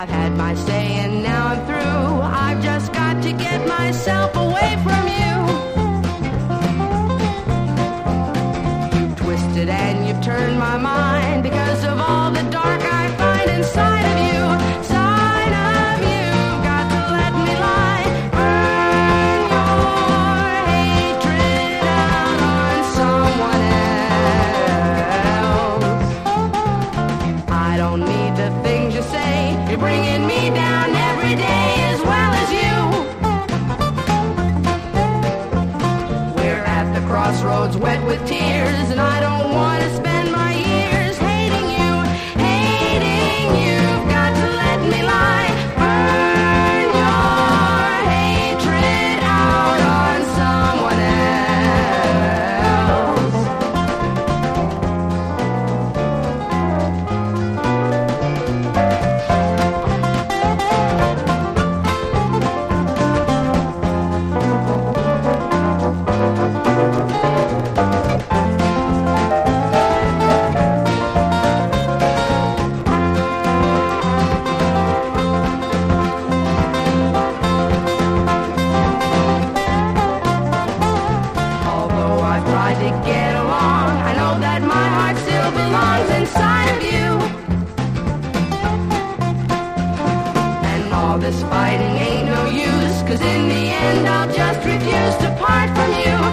I've had my say and now I'm through. I've just got to get myself away from you. You've twisted and you've turned my mind because of all the dark I find inside of you. Side of you've got to let me lie. Burn your hatred out on someone else. I don't need the things you say. You're bringing me down every day as well as you. We're at the crossroads wet with tears, and I don't want to spend my years hating you, hating you. You've got to let me lie. Burn your hatred out on someone else. To get along, I know that my heart still belongs inside of you. And all this fighting ain't no use, 'cause in the end I'll just refuse to part from you.